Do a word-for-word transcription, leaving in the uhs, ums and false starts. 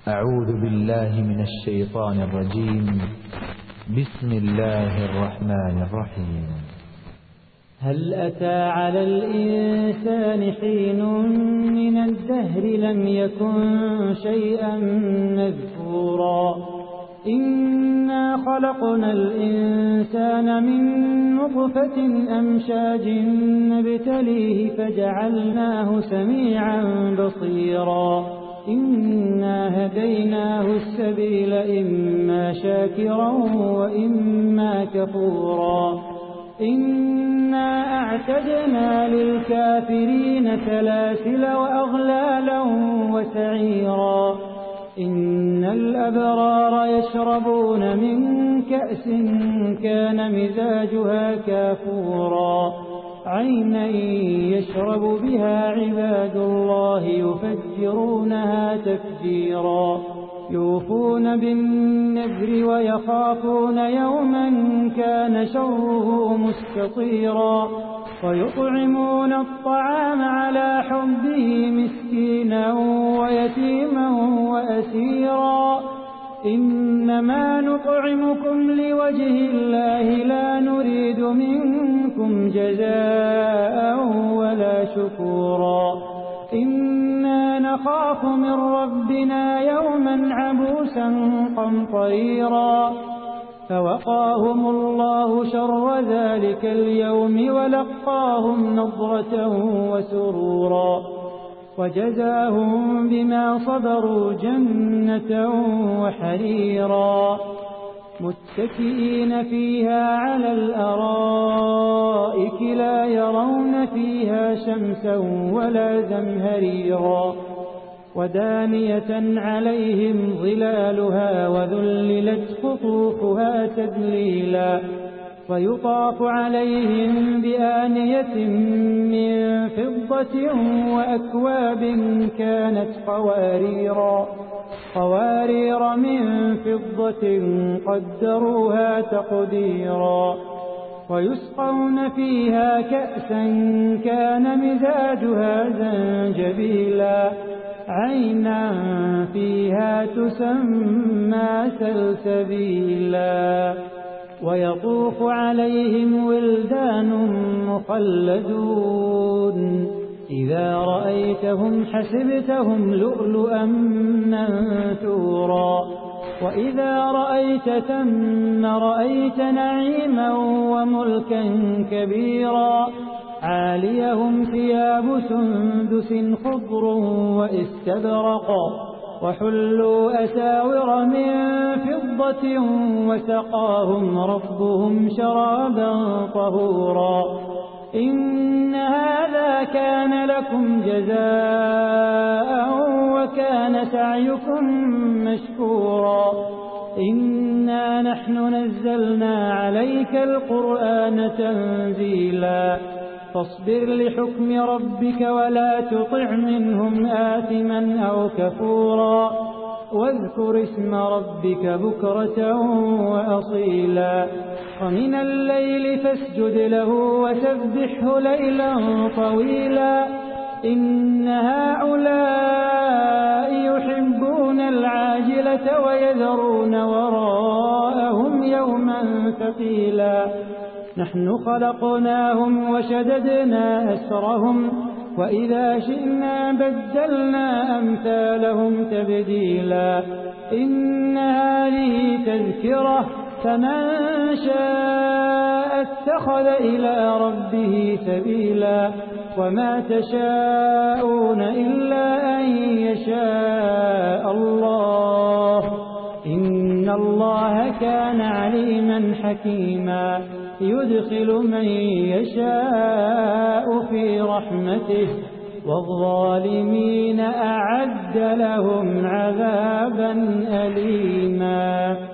أعوذ بالله من الشيطان الرجيم. بسم الله الرحمن الرحيم. هل أتى على الإنسان حين من الدهر لم يكن شيئا مذكورا إنا خلقنا الإنسان من نطفة أمشاج نبتليه فجعلناه سميعا بصيرا إنا هديناه السبيل إما شاكرا وإما كفورا إنا أعتدنا للكافرين سلاسل وأغلالا وسعيرا إن الأبرار يشربون من كأس كان مزاجها كافورا عينا يشرب بها عباد الله يفجرونها تفجيرا يوفون بالنذر ويخافون يوما كان شره مستطيرا ويطعمون الطعام على حبه مسكينا ويتيما وأسيرا إنما نطعمكم لوجه الله لا نريد منكم جزاء ولا شكورا إنا نخاف من ربنا يوما عبوسا قمطريرا فوقاهم الله شر ذلك اليوم ولقاهم نضرة وسرورا وجزاهم بما صبروا جنة وحريرا متكئين فيها على الأرائك لا يرون فيها شمسا ولا زمهريرا ودانية عليهم ظلالها وذللت قطوفها تذليلا ويطاف عليهم بآنية من فضة وأكواب كانت قواريرا قوارير من فضة قدروها تقديرا ويسقون فيها كأسا كان مزاجها زنجبيلا عينا فيها تسمى سلسبيلا ويطوف عليهم ولدان مخلدون إذا رأيتهم حسبتهم لؤلؤا منثورا وإذا رأيت ثم رأيت نعيما وملكا كبيرا عاليهم ثياب سندس خضر واستبرق وحلوا أساور من فضة وسقاهم ربهم شرابا طهورا إن هذا كان لكم جزاء وكان سعيكم مشكورا إنا نحن نزلنا عليك القرآن تنزيلا فاصبر لحكم ربك ولا تطع منهم آثما أو كفورا واذكر اسم ربك بكرة وأصيلا ومن الليل فاسجد له وسبحه ليلا طويلا إن هؤلاء يحبون العاجلة ويذرون وراءهم يوما ثقيلا نحن خلقناهم وشددنا أسرهم وإذا شئنا بدلنا أمثالهم تبديلا إن هذه تذكرة فمن شاء اتخذ إلى ربه سبيلا وما تشاءون إلا أن يشاء الله إن الله كان عليما حكيما يدخل من يشاء في رحمته والظالمين أعد لهم عذابا أليما.